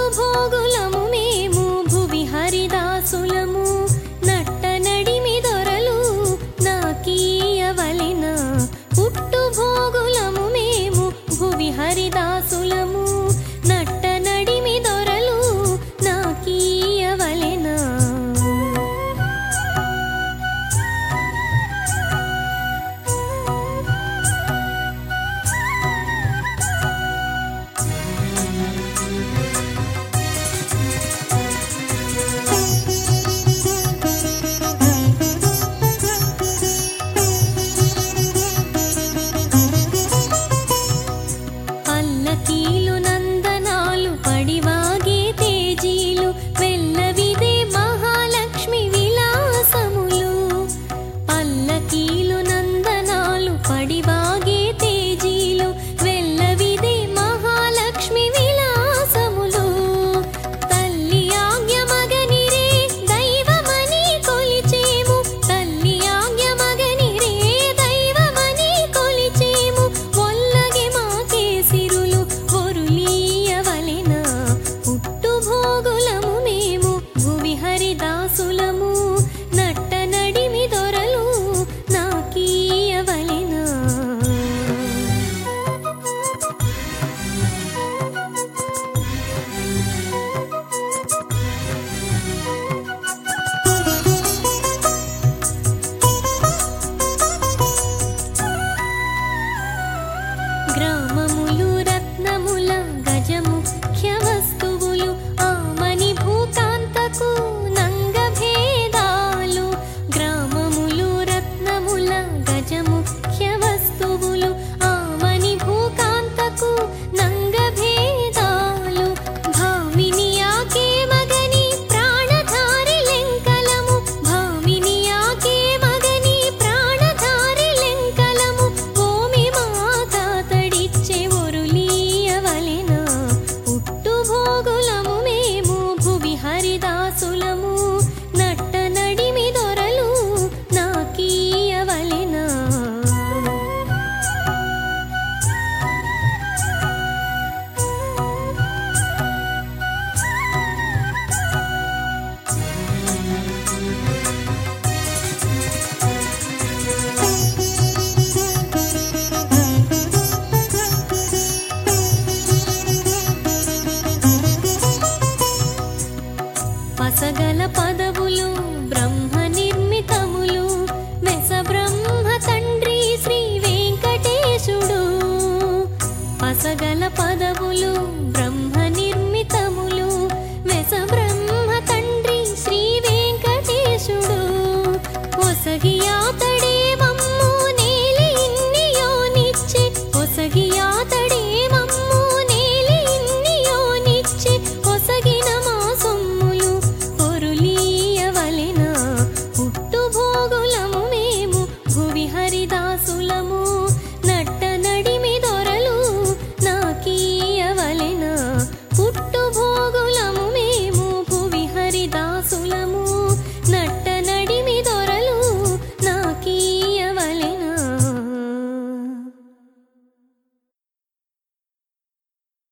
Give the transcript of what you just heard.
భోగులము మేము భువి హరిదాసులము నట్ట నడిమి దొరలు నాకీయవలెన పుట్టు భోగులము మేము భువి హరిదాసులము నట్ట నడిమి దొరలు నాకీయవలెన పల్లకీలు నందనాలు పడివాగే తేజీలు వెల్లవిదే మహాలక్ష్మి విలాసములు పల్లకీలు నందనాలు పడివాగే తేజీలు వెల్లవిదే మహాలక్ష్మి విలాసములు తల్లి ఆజ్ఞ మగనిరే దైవమని కొలిచేము తల్లి ఆజ్ఞ మగనిరే దైవమని కొలిచేము ఒల్లగే మాకే సిరులు ఒరులీయవలెన పుట్టు భోగులము మేము భువి హరిదాసులము నట్ట నడిమి దొరలు నాకీయవలెన గ్రామములు రత్నముల గజముఖ్య వస్తువులు ఆమని భూకాంతకు నంగ భేదాలు గ్రామములు రత్నముల గజముఖ్య వస్తువులు ఆమని భూకాంతకు నంగ భేదాలు భామిని ఆకే మగని ప్రాణధారి లెంకలము భామిని ఆకే మగని ప్రాణధారి లెంకలము భూమి మాత తడిచ్చే ఒరులీయవలెన పుట్టు భోగులము మేము భువి హరిదాసులము నట్ట నడిమి దొరలు నాకీయవలెన పసగల పదవులు బ్రహ్మ నిర్మితములు వెస బ్రహ్మ తండ్రి శ్రీ వెంకటేశుడు పసగల పదవులు బ్రహ్మ నిర్మితములు వెస బ్రహ్మ తండ్రి శ్రీ వెంకటేశుడు ఒసగి ఆతడే